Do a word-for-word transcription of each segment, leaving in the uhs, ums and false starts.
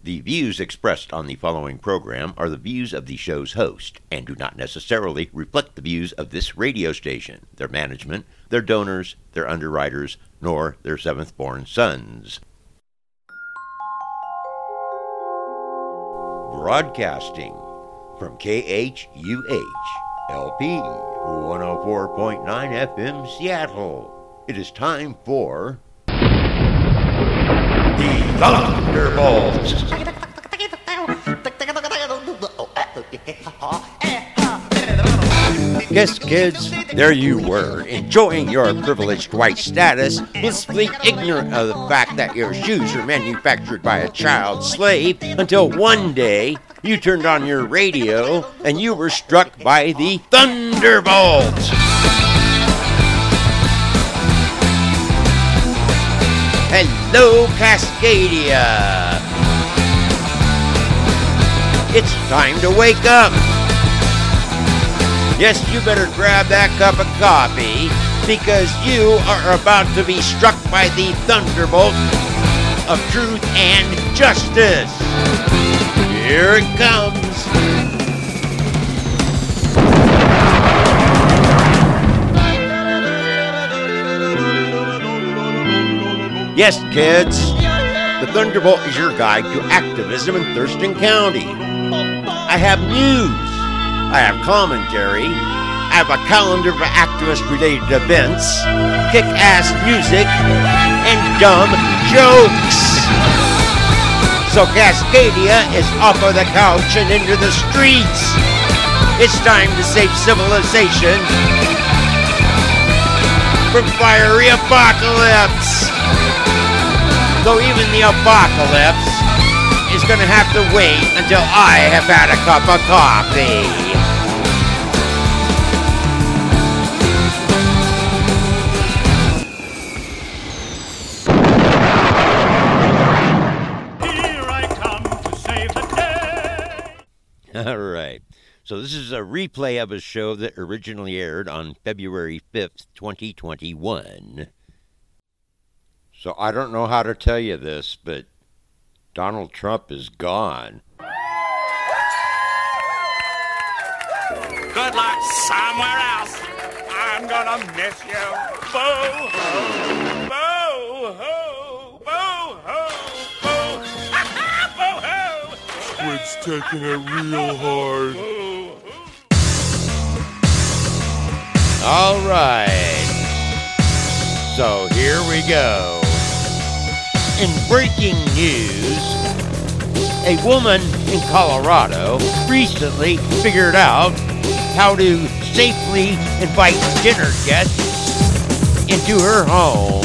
The views expressed on the following program are the views of the show's host and do not necessarily reflect the views of this radio station, their management, their donors, their underwriters, nor their seventh-born sons. Broadcasting from K H U H L P one oh four point nine F M Seattle. It is time for the Thunderbolts. Yes, kids, there you were, enjoying your privileged white status, blissfully ignorant of the fact that your shoes are manufactured by a child slave, until one day you turned on your radio and you were struck by the Thunderbolts. Hello, Cascadia. It's time to wake up. Yes, you better grab that cup of coffee because you are about to be struck by the thunderbolt of truth and justice. Here it comes. Yes, kids, the Thunderbolt is your guide to activism in Thurston County. I have news. I have commentary. I have a calendar of activist-related events, kick-ass music, and dumb jokes. So Cascadia is off of the couch and into the streets. It's time to save civilization from fiery apocalypse. Though even the apocalypse is going to have to wait until I have had a cup of coffee. Here I come to save the day. All right. So this is a replay of a show that originally aired on February fifth, twenty twenty-one. So I don't know how to tell you this, but Donald Trump is gone. Good luck somewhere else. I'm gonna miss you. Boo hoo, boo hoo, boo hoo, boo boo hoo. Squid's taking it real hard. All right. So here we go. In breaking news, a woman in Colorado recently figured out how to safely invite dinner guests into her home.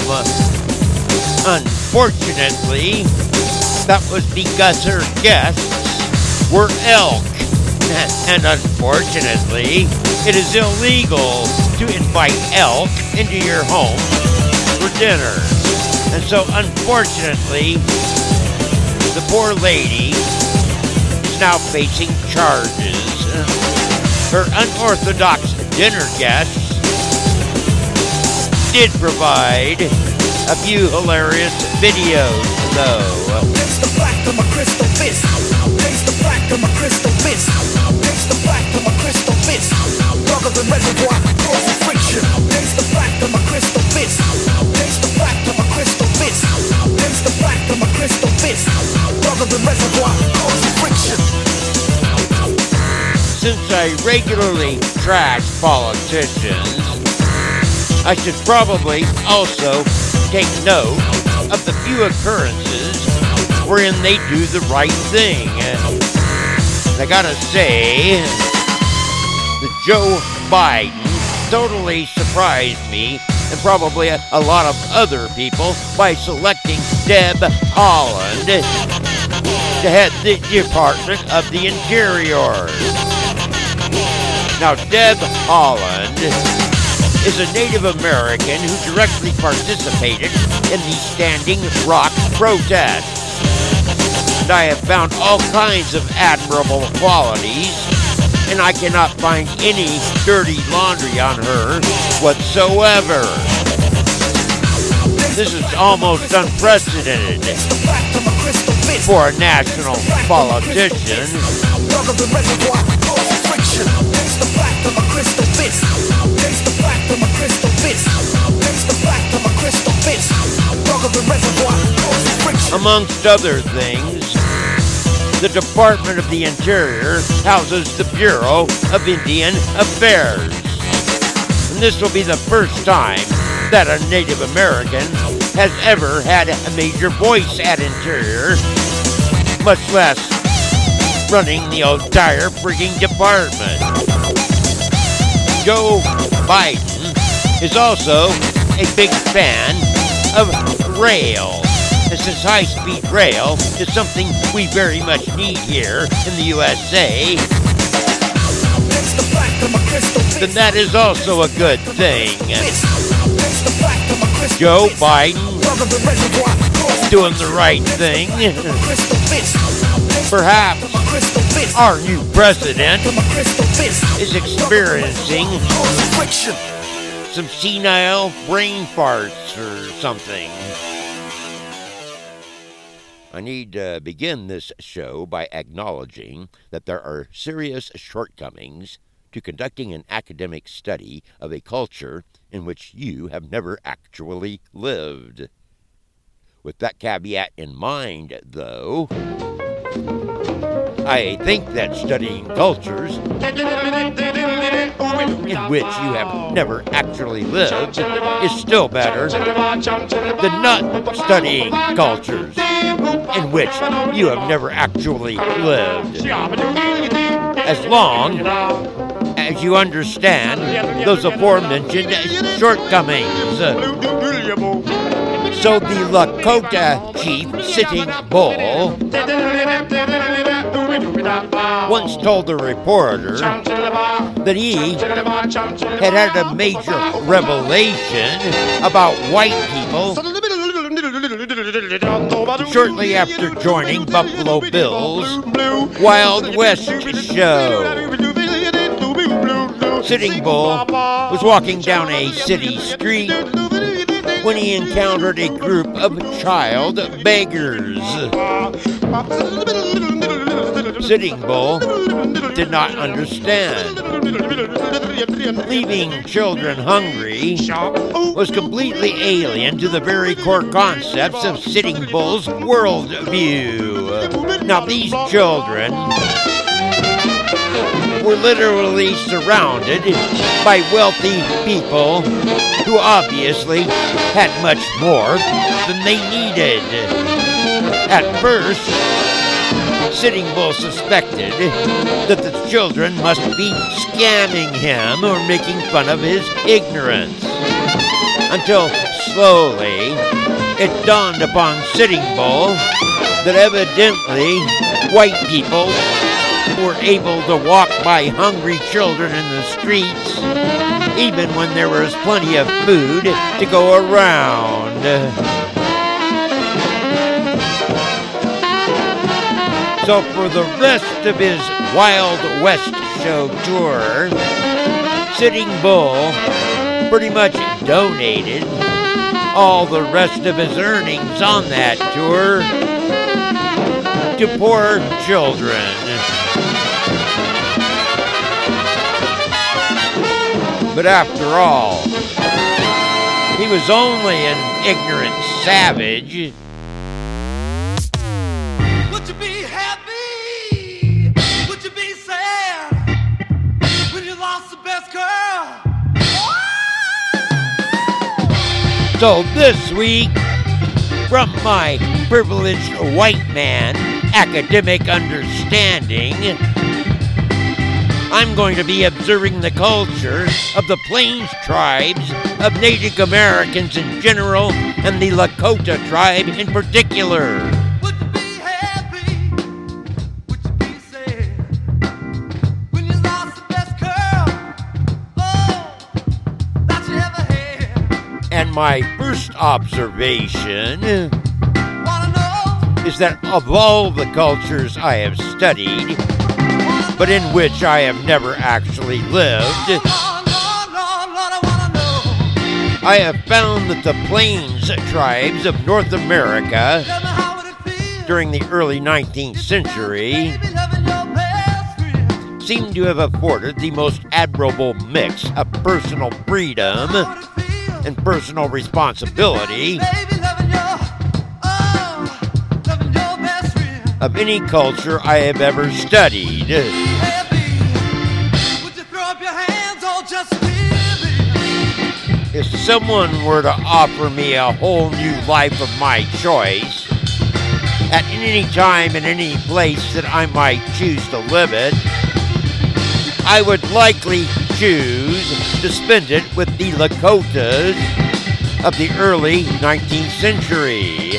Unfortunately, that was because her guests were elk. And unfortunately, it is illegal to invite elk into your home for dinner. And so, unfortunately, the poor lady is now facing charges. Her unorthodox dinner guests did provide a few hilarious videos, though. Taste the black of my crystal fist. Taste the black of my crystal fist. Taste the black of my crystal fist. Darker than reservoir, causing friction. Taste the black of my crystal fist. Taste the black of my crystal fist. Taste the black of my crystal fist. Darker than reservoir, causing friction. Since I regularly trash politicians, I should probably also take note of the few occurrences wherein they do the right thing. I gotta say that Joe Biden totally surprised me and probably a, a lot of other people by selecting Deb Haaland to head the Department of the Interior. Now, Deb Haaland is a Native American who directly participated in the Standing Rock protests. And I have found all kinds of admirable qualities, and I cannot find any dirty laundry on her whatsoever. This is almost unprecedented. for a national politician. Darker than reservoir, causing friction. Taste the black of my crystal fist. Taste the black of my crystal fist. Taste the black of my crystal fist. Darker than reservoir, causing friction. Amongst other things, the Department of the Interior houses the Bureau of Indian Affairs. And this will be the first time that a Native American has ever had a major voice at Interior, much less running the entire frigging department. Joe Biden is also a big fan of rail. And since high-speed rail is something we very much need here in the U S A, then that is also a good thing. Joe Biden doing the right thing. Perhaps our new president is experiencing some senile brain farts or something. I need to begin this show by acknowledging that there are serious shortcomings to conducting an academic study of a culture in which you have never actually lived. With that caveat in mind, though, I think that studying cultures in which you have never actually lived is still better than not studying cultures in which you have never actually lived. As long as you understand those aforementioned shortcomings. So the Lakota chief, Sitting Bull, once told a reporter that he had had a major revelation about white people shortly after joining Buffalo Bill's Wild West show. Sitting Bull was walking down a city street when he encountered a group of child beggars. Sitting Bull did not understand. Leaving children hungry was completely alien to the very core concepts of Sitting Bull's worldview. Now, these children were literally surrounded by wealthy people who obviously had much more than they needed. At first, Sitting Bull suspected that the children must be scamming him or making fun of his ignorance, until slowly it dawned upon Sitting Bull that evidently white people were able to walk by hungry children in the streets even when there was plenty of food to go around. So for the rest of his Wild West show tour, Sitting Bull pretty much donated all the rest of his earnings on that tour to poor children. But after all, he was only an ignorant savage. Would you be happy? Would you be sad when you lost the best girl? So this week, from my privileged white man academic understanding, I'm going to be observing the culture of the Plains tribes of Native Americans in general and the Lakota tribe in particular. Would you be happy? Would you be sad when you lost the best girl? Oh, that you ever had. And my first observation Wanna know? is that of all the cultures I have studied, but in which I have never actually lived, Lord, Lord, Lord, Lord, I wanna know. I have found that the Plains tribes of North America Tell me how would it feel? during the early nineteenth century seem to have afforded the most admirable mix of personal freedom and personal responsibility of any culture I have ever studied. If someone were to offer me a whole new life of my choice, at any time and any place that I might choose to live it, I would likely choose to spend it with the Lakotas of the early nineteenth century.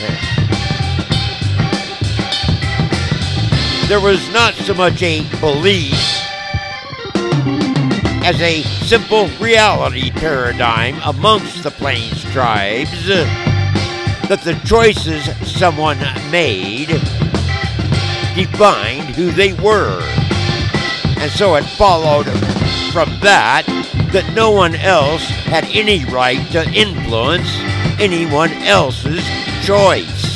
There was not so much a belief as a simple reality paradigm amongst the Plains tribes that the choices someone made defined who they were. And so it followed from that that no one else had any right to influence anyone else's choice.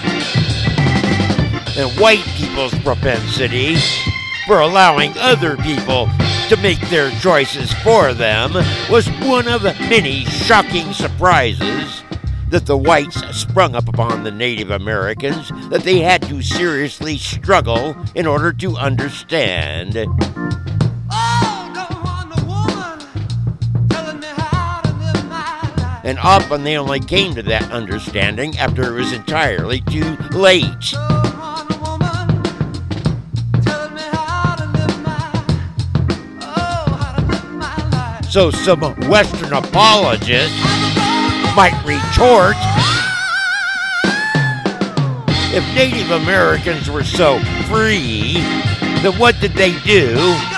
And white people's propensity for allowing other people to make their choices for them was one of many shocking surprises that the whites sprung up upon the Native Americans that they had to seriously struggle in order to understand. And often they only came to that understanding after it was entirely too late. So some Western apologists might retort, if Native Americans were so free, then what did they do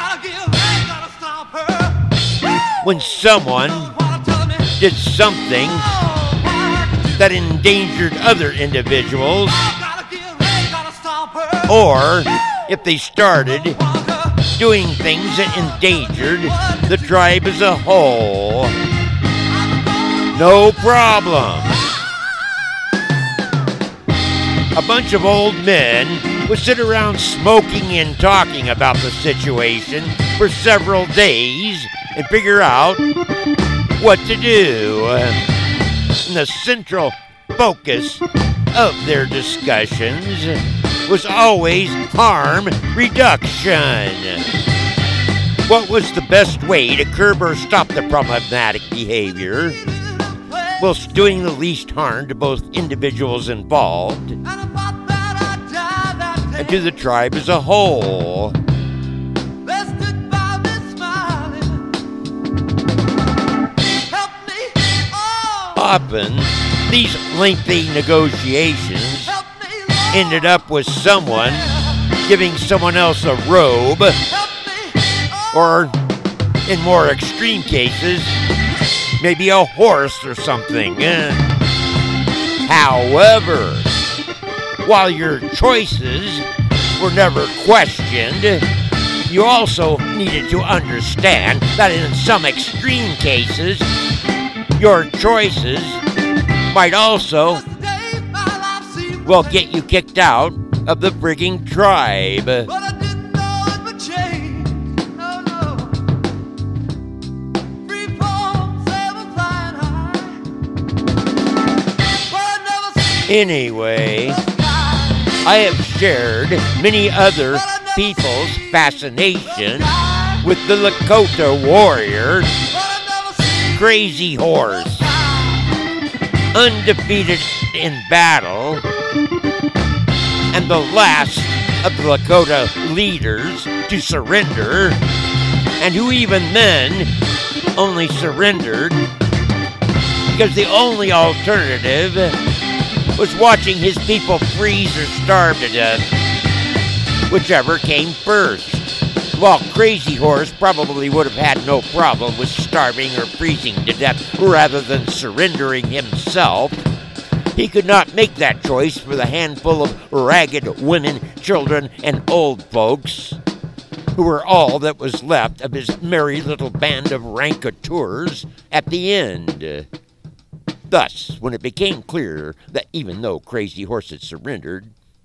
when someone did something that endangered other individuals, or if they started doing things that endangered the tribe as a whole? No problem. A bunch of old men would sit around smoking and talking about the situation for several days and figure out what to do. And the central focus of their discussions was always harm reduction. What was the best way to curb or stop the problematic behavior whilst doing the least harm to both individuals involved and to the tribe as a whole? Often, these lengthy negotiations ended up with someone giving someone else a robe, or in more extreme cases, maybe a horse or something. However, while your choices were never questioned, you also needed to understand that in some extreme cases, your choices might also, well, get you kicked out of the frigging tribe. Anyway, I have shared many other people's fascination with the Lakota warrior, Crazy Horse, undefeated in battle, and the last of the Lakota leaders to surrender, and who even then only surrendered because the only alternative was watching his people freeze or starve to death, whichever came first. While Crazy Horse probably would have had no problem with starving or freezing to death rather than surrendering himself, he could not make that choice for the handful of ragged women, children, and old folks who were all that was left of his merry little band of rancateurs at the end. Thus, when it became clear that even though Crazy Horse had surrendered,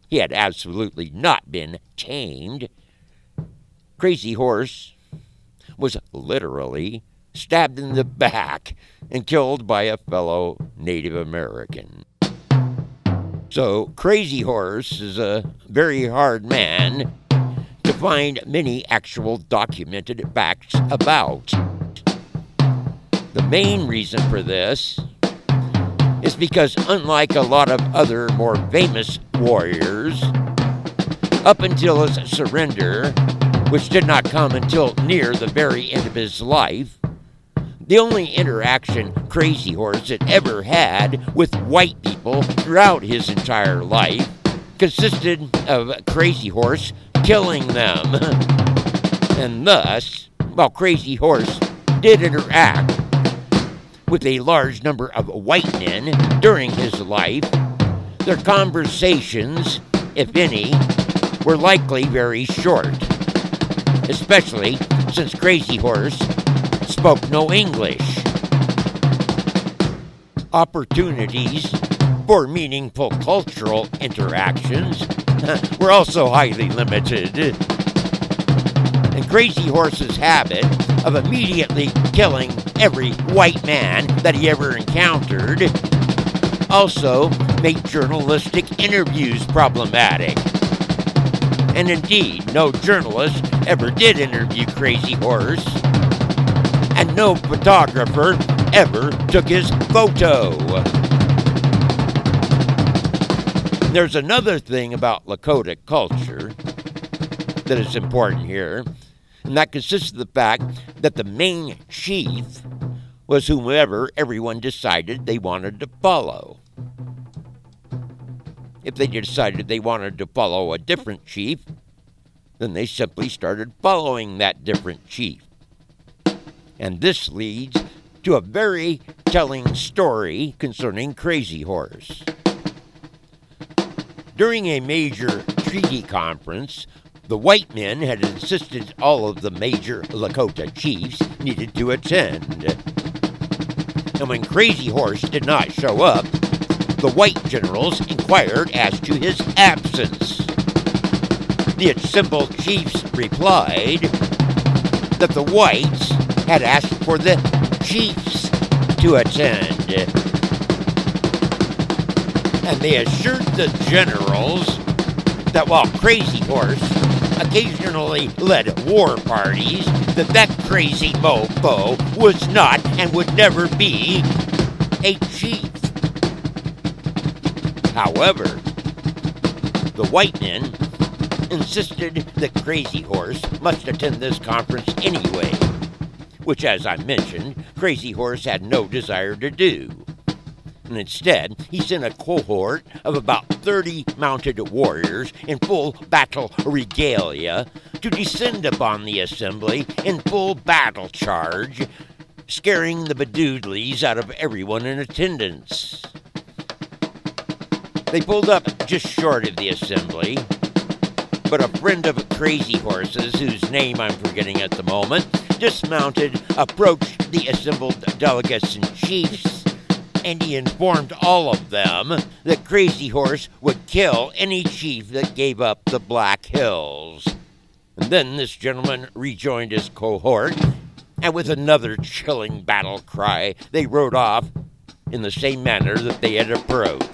he had absolutely not been tamed. Crazy Horse was literally stabbed in the back and killed by a fellow Native American. So Crazy Horse is a very hard man to find many actual documented facts about. The main reason for this is because, unlike a lot of other more famous warriors, up until his surrender, which did not come until near the very end of his life, the only interaction Crazy Horse had ever had with white people throughout his entire life consisted of Crazy Horse killing them. And thus, while Crazy Horse did interact with a large number of white men during his life, their conversations, if any, were likely very short, especially since Crazy Horse spoke no English. Opportunities for meaningful cultural interactions were also highly limited. And Crazy Horse's habit of immediately killing every white man that he ever encountered also made journalistic interviews problematic. And indeed, no journalist ever did interview Crazy Horse, and no photographer ever took his photo. There's another thing about Lakota culture that is important here, and that consists of the fact that the main chief was whomever everyone decided they wanted to follow. If they decided they wanted to follow a different chief, then they simply started following that different chief. And this leads to a very telling story concerning Crazy Horse. During a major treaty conference, the white men had insisted all of the major Lakota chiefs needed to attend. And when Crazy Horse did not show up, the white generals inquired as to his absence. The assembled chiefs replied that the whites had asked for the chiefs to attend. And they assured the generals that while Crazy Horse occasionally led war parties, that that crazy mofo was not and would never be a chief. However, the white men insisted that Crazy Horse must attend this conference anyway, which, as I mentioned, Crazy Horse had no desire to do. And instead, he sent a cohort of about thirty mounted warriors in full battle regalia to descend upon the assembly in full battle charge, scaring the bedoodlies out of everyone in attendance. They pulled up just short of the assembly, but a friend of Crazy Horse's, whose name I'm forgetting at the moment, dismounted, approached the assembled delegates and chiefs, and he informed all of them that Crazy Horse would kill any chief that gave up the Black Hills. And then this gentleman rejoined his cohort, and with another chilling battle cry, they rode off in the same manner that they had approached.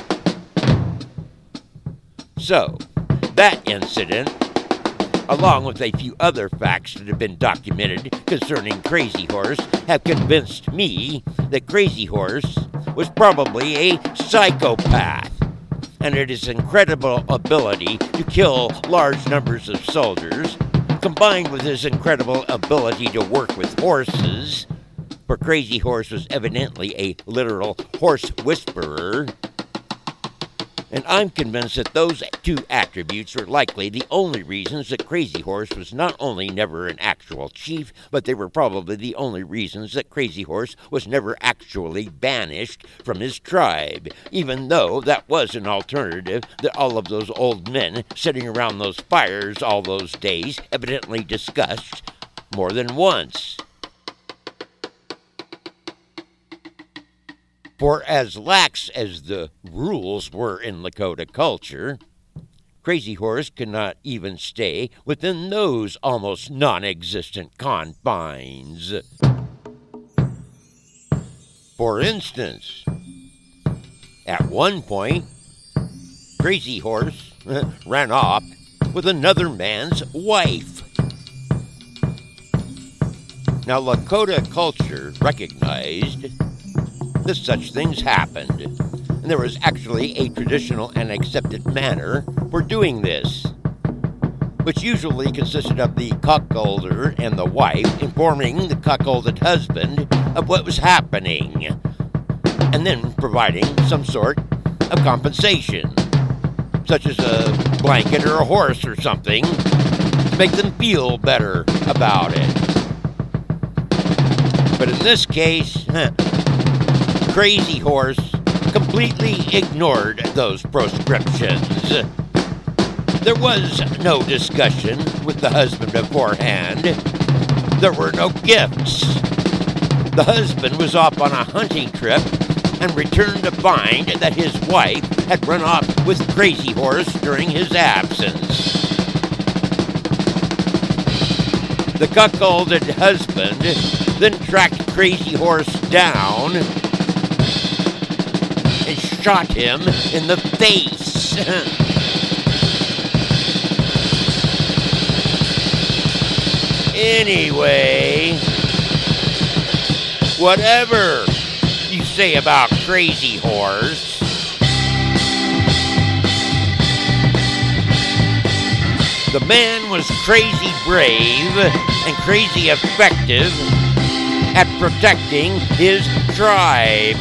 So, that incident, along with a few other facts that have been documented concerning Crazy Horse, have convinced me that Crazy Horse was probably a psychopath, and that his incredible ability to kill large numbers of soldiers, combined with his incredible ability to work with horses, for Crazy Horse was evidently a literal horse whisperer. And I'm convinced that those two attributes are likely the only reasons that Crazy Horse was not only never an actual chief, but they were probably the only reasons that Crazy Horse was never actually banished from his tribe, even though that was an alternative that all of those old men sitting around those fires all those days evidently discussed more than once. For as lax as the rules were in Lakota culture, Crazy Horse could not even stay within those almost non-existent confines. For instance, at one point, Crazy Horse ran off with another man's wife. Now, Lakota culture recognized that such things happened, and there was actually a traditional and accepted manner for doing this, which usually consisted of the cuckolder and the wife informing the cuckolded husband of what was happening, and then providing some sort of compensation, such as a blanket or a horse or something, to make them feel better about it. But in this case, huh, Crazy Horse completely ignored those proscriptions. There was no discussion with the husband beforehand. There were no gifts. The husband was off on a hunting trip and returned to find that his wife had run off with Crazy Horse during his absence. The cuckolded husband then tracked Crazy Horse down and shot him in the face. Anyway, whatever you say about Crazy Horse, the man was crazy brave and crazy effective at protecting his tribe.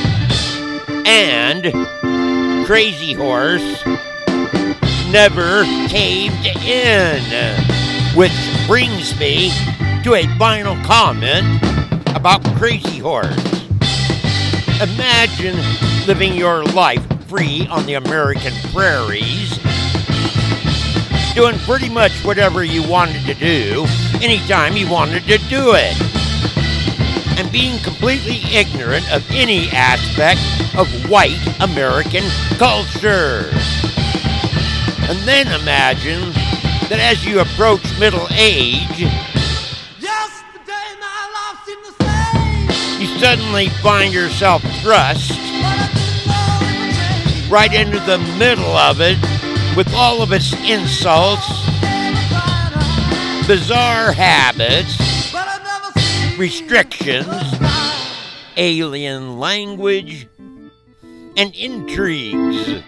And Crazy Horse never caved in. Which brings me to a final comment about Crazy Horse. Imagine living your life free on the American prairies, doing pretty much whatever you wanted to do, anytime you wanted to do it, and being completely ignorant of any aspect of white American culture. And then imagine that as you approach middle age, Yesterday my life seemed the same, you suddenly find yourself thrust but I didn't know it would change. right into the middle of it with all of its insults, bizarre habits, But I never seen restrictions, the sky. alien language, and intrigues.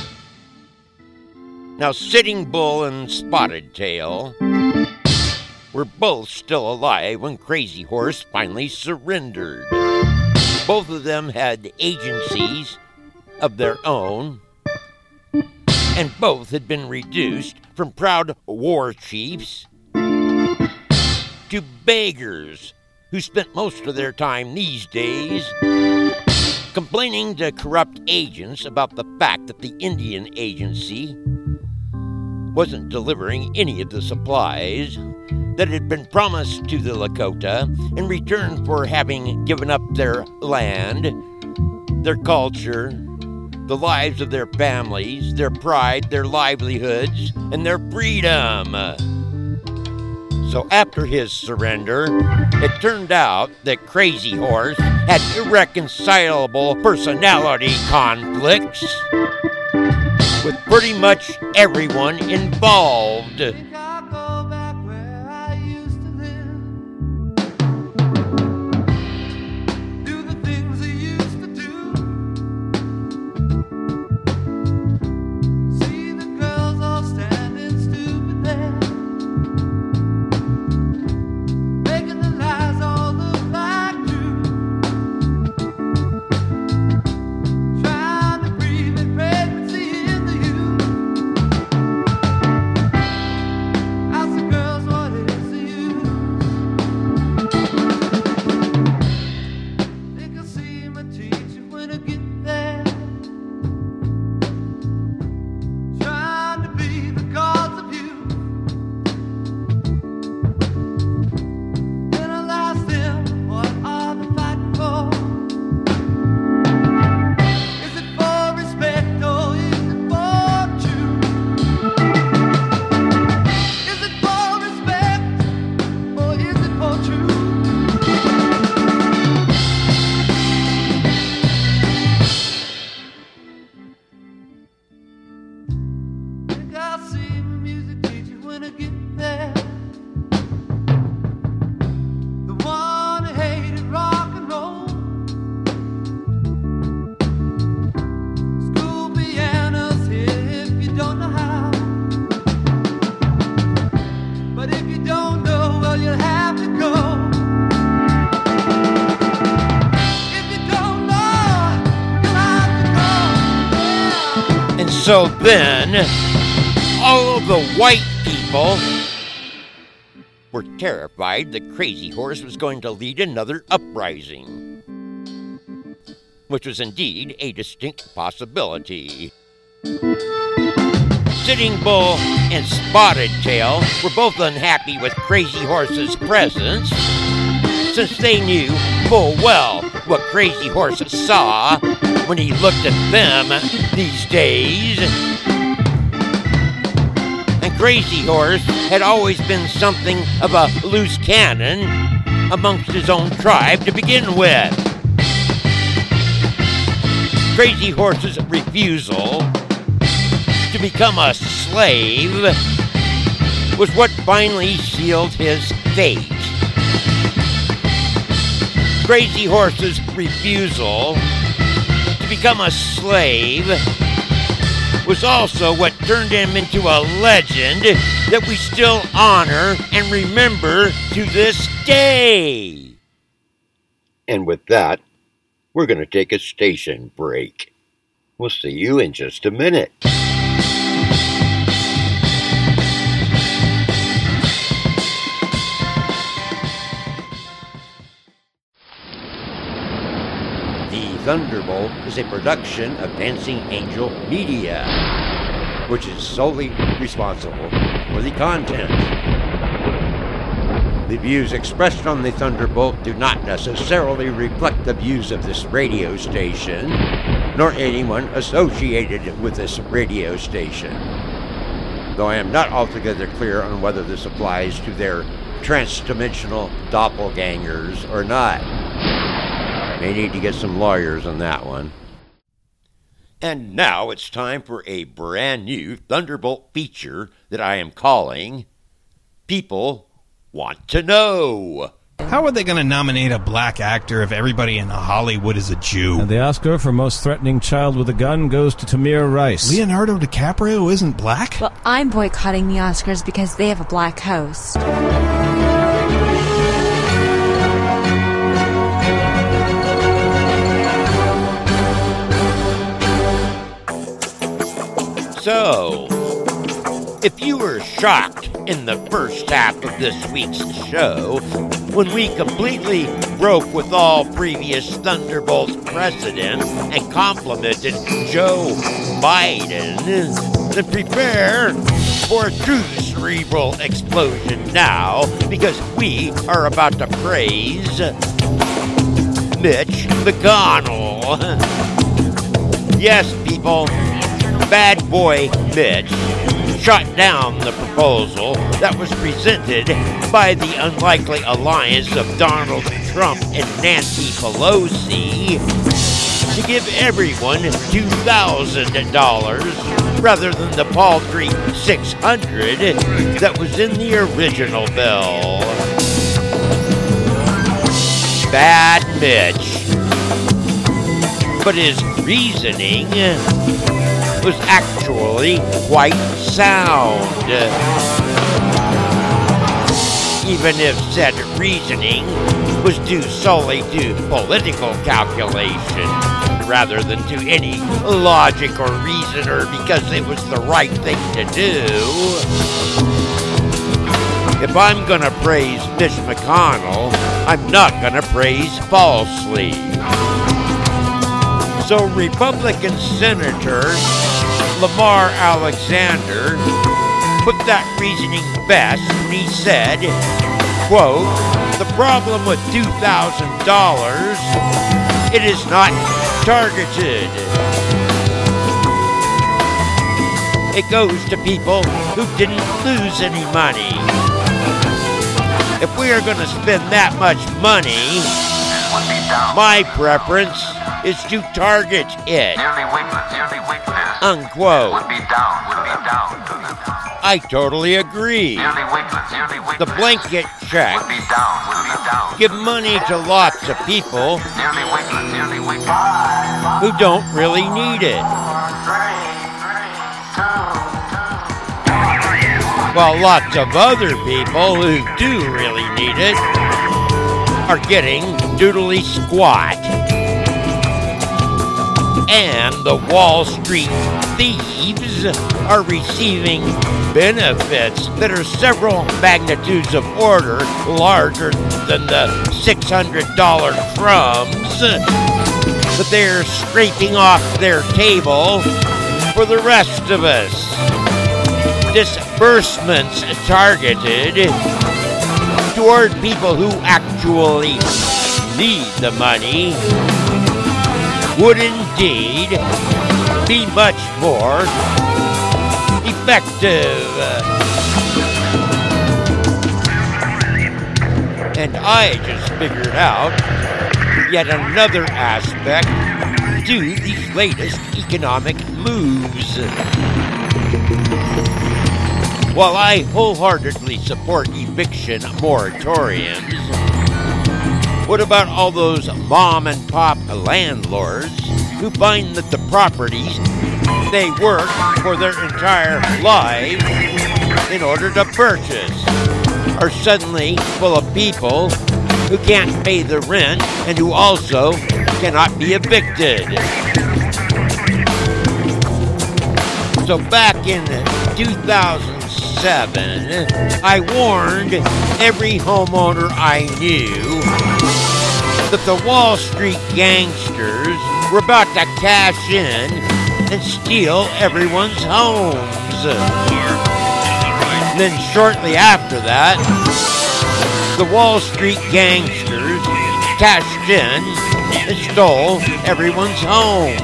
Now, Sitting Bull and Spotted Tail were both still alive when Crazy Horse finally surrendered. Both of them had agencies of their own, and both had been reduced from proud war chiefs to beggars who spent most of their time these days complaining to corrupt agents about the fact that the Indian Agency wasn't delivering any of the supplies that had been promised to the Lakota in return for having given up their land, their culture, the lives of their families, their pride, their livelihoods, and their freedom. So after his surrender, it turned out that Crazy Horse had irreconcilable personality conflicts with pretty much everyone involved. Think I'll go back where I used to live. Do the things I used to do. See the girls all standing stupid there, making the lies all look like true. Trying to breathe in pregnancy in the youth. So then, all of the white people were terrified that Crazy Horse was going to lead another uprising, which was indeed a distinct possibility. Sitting Bull and Spotted Tail were both unhappy with Crazy Horse's presence, since they knew full well what Crazy Horse saw when he looked at them these days. And Crazy Horse had always been something of a loose cannon amongst his own tribe to begin with. Crazy Horse's refusal to become a slave was what finally sealed his fate. Crazy Horse's refusal to become a slave was also what turned him into a legend that we still honor and remember to this day. And with that, we're going to take a station break. We'll see you in just a minute. Thunderbolt is a production of Dancing Angel Media, which is solely responsible for the content. The views expressed on the Thunderbolt do not necessarily reflect the views of this radio station, nor anyone associated with this radio station, though I am not altogether clear on whether this applies to their trans-dimensional doppelgangers or not. May need to get some lawyers on that one. And now it's time for a brand new Thunderbolt feature that I am calling People Want to Know. How are they going to nominate a black actor if everybody in Hollywood is a Jew? And the Oscar for Most Threatening Child with a Gun goes to Tamir Rice. Leonardo DiCaprio isn't black? Well, I'm boycotting the Oscars because they have a black host. So, if you were shocked in the first half of this week's show, when we completely broke with all previous Thunderbolts precedent and complimented Joe Biden, then prepare for a true cerebral explosion now, because we are about to praise Mitch McConnell. Yes, people. Bad boy Mitch shot down the proposal that was presented by the unlikely alliance of Donald Trump and Nancy Pelosi to give everyone two thousand dollars rather than the paltry six hundred dollars that was in the original bill. Bad Mitch. But his reasoning was actually quite sound. Even if said reasoning was due solely to political calculation, rather than to any logic or reason or because it was the right thing to do. If I'm gonna praise Mitch McConnell, I'm not gonna praise falsely. So Republican Senator Lamar Alexander put that reasoning best when he said, quote, "The problem with two thousand dollars, it is not targeted. It goes to people who didn't lose any money. If we are going to spend that much money, my preference is to target it." Unquote. I totally agree. The blanket check give money to lots of people who don't really need it, while lots of other people who do really need it are getting doodly squat. And the Wall Street thieves are receiving benefits that are several magnitudes of order larger than the six hundred dollars crumbs that they're scraping off their table for the rest of us. Disbursements targeted toward people who actually need the money would indeed be much more effective. And I just figured out yet another aspect to these latest economic moves. While I wholeheartedly support eviction moratoriums, what about all those mom and pop landlords who find that the properties they work for their entire lives in order to purchase are suddenly full of people who can't pay the rent and who also cannot be evicted? So back in two thousand seven, I warned every homeowner I knew that the Wall Street gangsters were about to cash in and steal everyone's homes. Then shortly after that, the Wall Street gangsters cashed in and stole everyone's homes.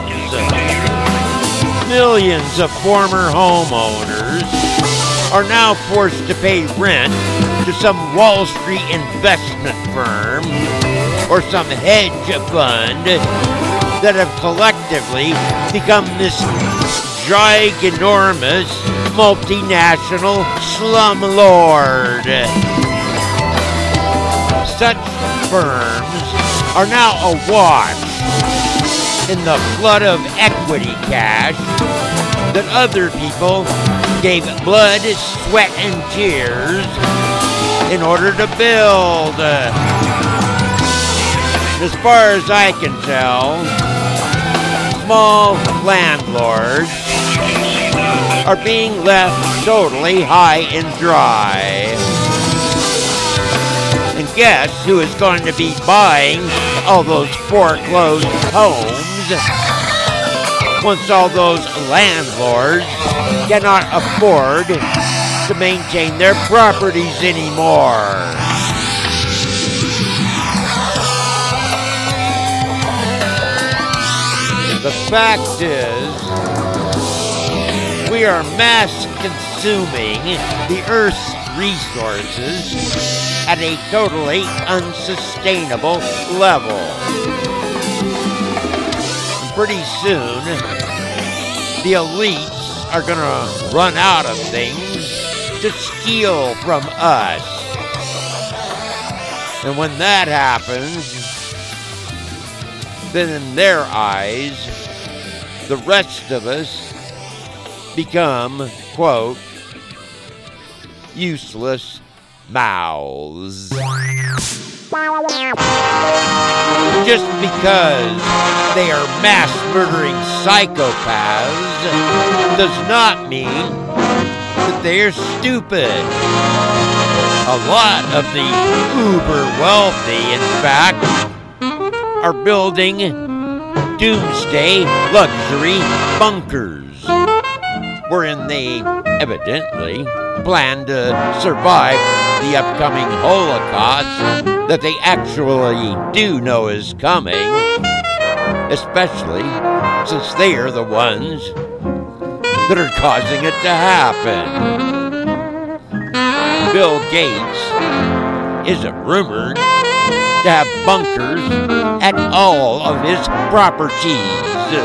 Millions of former homeowners are now forced to pay rent to some Wall Street investment firm or some hedge fund that have collectively become this giganormous multinational slumlord. Such firms are now awash in the flood of equity cash that other people gave blood, sweat, and tears in order to build. As far as I can tell, small landlords are being left totally high and dry. And guess who is going to be buying all those foreclosed homes once all those landlords cannot afford to maintain their properties anymore? The fact is, we are mass consuming the Earth's resources at a totally unsustainable level. And pretty soon, the elites are gonna run out of things to steal from us. And when that happens, then in their eyes, the rest of us become, quote, useless mouths. Just because they are mass murdering psychopaths does not mean that they are stupid. A lot of the uber wealthy, in fact, are building doomsday luxury bunkers, wherein they evidently plan to survive the upcoming Holocaust that they actually do know is coming, especially since they are the ones that are causing it to happen. Bill Gates isn't rumored to have bunkers at all of his properties.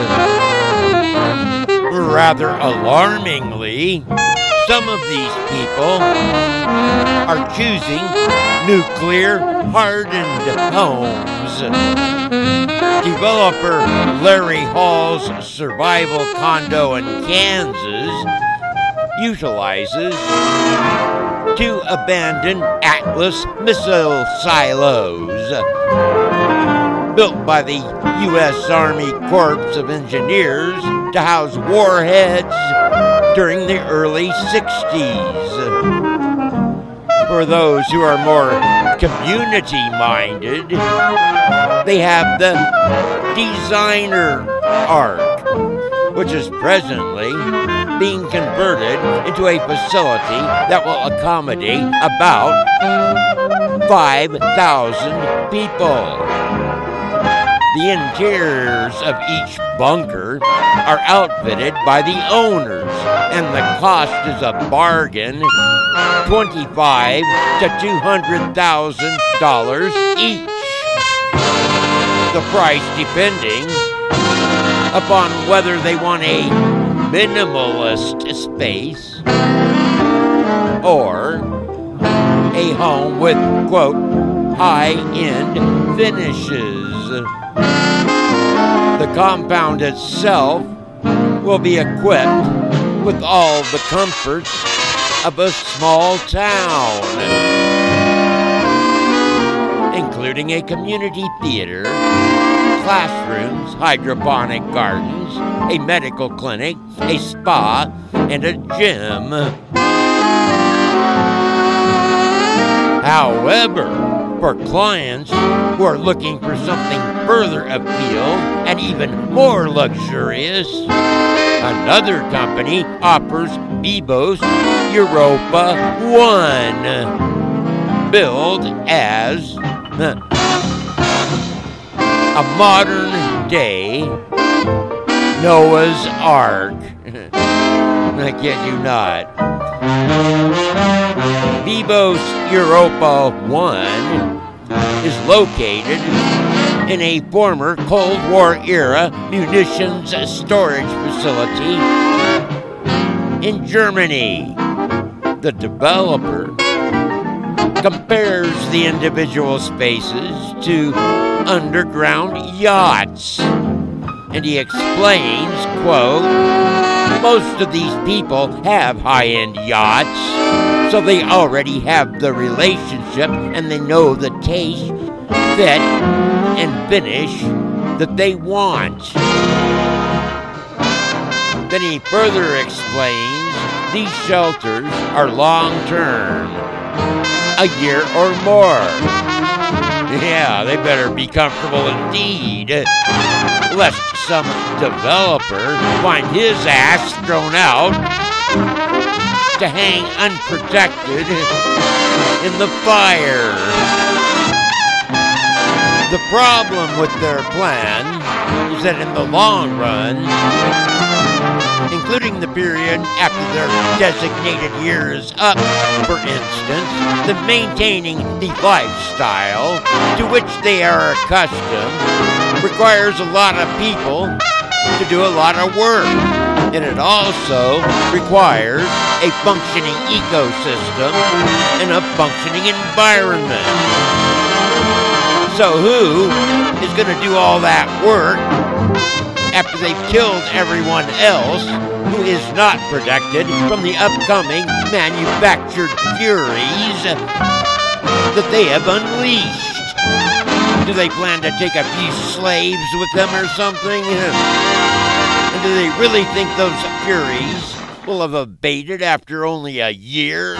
Rather alarmingly, some of these people are choosing nuclear-hardened homes. Developer Larry Hall's survival condo in Kansas utilizes two abandoned Atlas missile silos built by the U S Army Corps of Engineers to house warheads during the early sixties. For those who are more community-minded, they have the Designer Ark, which is presently being converted into a facility that will accommodate about five thousand people. The interiors of each bunker are outfitted by the owners, and the cost is a bargain, twenty-five to two hundred thousand dollars each. The price depending upon whether they want a minimalist space or a home with, quote, high-end finishes. The compound itself will be equipped with all the comforts of a small town, including a community theater, classrooms, hydroponic gardens, a medical clinic, a spa, and a gym. However, for clients who are looking for something further afield and even more luxurious, another company offers Bebos Europa One, billed as a modern-day Noah's Ark. I kid you not. Bebos Europa One is located in a former Cold War era munitions storage facility in Germany. The developer compares the individual spaces to underground yachts, and he explains, quote, most of these people have high-end yachts, so they already have the relationship and they know the taste, fit, and finish that they want. Then he further explains these shelters are long-term, a year or more. Yeah, they better be comfortable indeed, lest some developer find his ass thrown out to hang unprotected in the fire. The problem with their plan is that in the long run, including the period after their designated year is up, for instance, that maintaining the lifestyle to which they are accustomed requires a lot of people to do a lot of work. And it also requires a functioning ecosystem and a functioning environment. So who is going to do all that work after they've killed everyone else who is not protected from the upcoming manufactured furies that they have unleashed? Do they plan to take a few slaves with them or something? And do they really think those furies will have abated after only a year?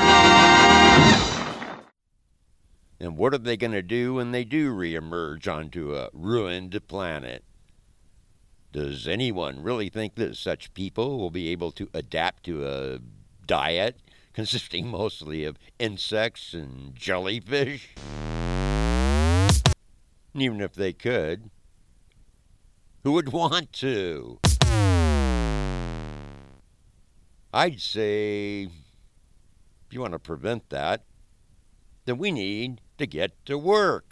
And what are they going to do when they do reemerge onto a ruined planet? Does anyone really think that such people will be able to adapt to a diet consisting mostly of insects and jellyfish? Even if they could, who would want to? I'd say, if you want to prevent that, then we need to get to work.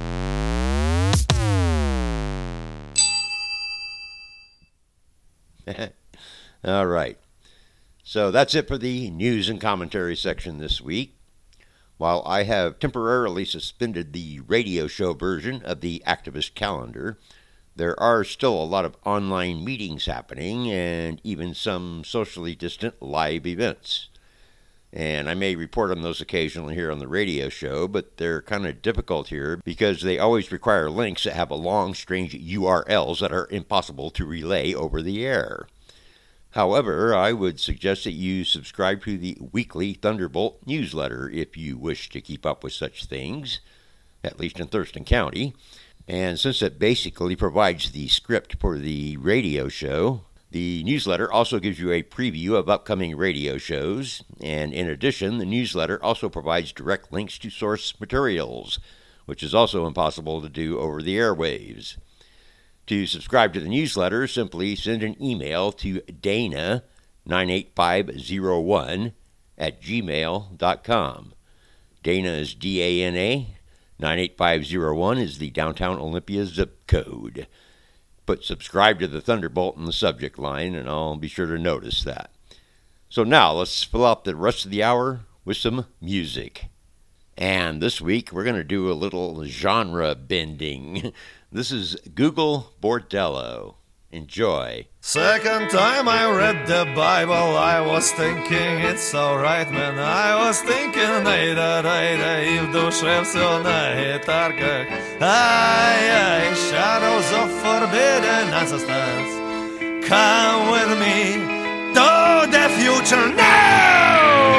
All right. So that's it for the news and commentary section this week. While I have temporarily suspended the radio show version of the Activist Calendar, there are still a lot of online meetings happening and even some socially distant live events. And I may report on those occasionally here on the radio show, but they're kind of difficult here because they always require links that have a long, strange U R Ls that are impossible to relay over the air. However, I would suggest that you subscribe to the weekly Thunderbolt newsletter if you wish to keep up with such things, at least in Thurston County. And since it basically provides the script for the radio show, the newsletter also gives you a preview of upcoming radio shows, and in addition, the newsletter also provides direct links to source materials, which is also impossible to do over the airwaves. To subscribe to the newsletter, simply send an email to Dana nine eight five zero one at gmail dot com. Dana is D A N A. nine eight five zero one is the downtown Olympia zip code. Put subscribe to the Thunderbolt in the subject line, and I'll be sure to notice that. So now, let's fill out the rest of the hour with some music. And this week, we're going to do a little genre bending. This is Google Bordello. Enjoy. Second time I read the Bible, I was thinking it's alright, man. I was thinking, nej, да, nej, да, и в душе все на гитарках. Ай, ай, shadows of forbidden ancestors. Come with me to the future now!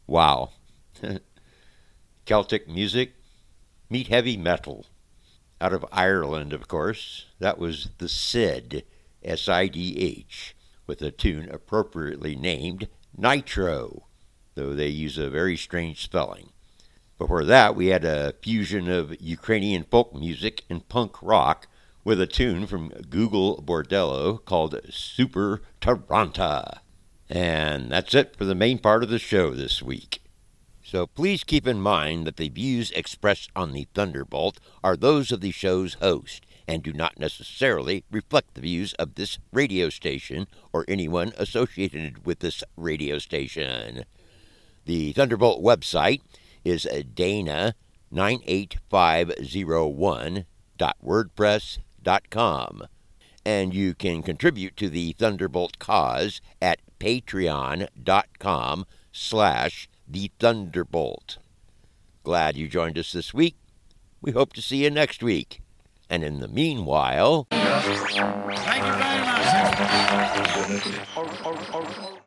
Wow. Celtic music, meet heavy metal. Out of Ireland, of course, that was the Cid, S I D H, with a tune appropriately named Nitro, though they use a very strange spelling. Before that, we had a fusion of Ukrainian folk music and punk rock with a tune from Google Bordello called Super Taranta. And that's it for the main part of the show this week. So please keep in mind that the views expressed on the Thunderbolt are those of the show's host and do not necessarily reflect the views of this radio station or anyone associated with this radio station. The Thunderbolt website is dana nine eight five zero one dot wordpress dot com, and you can contribute to the Thunderbolt cause at patreon.com slash the Thunderbolt. Glad you joined us this week. We hope to see you next week. And in the meanwhile... Thank you very much.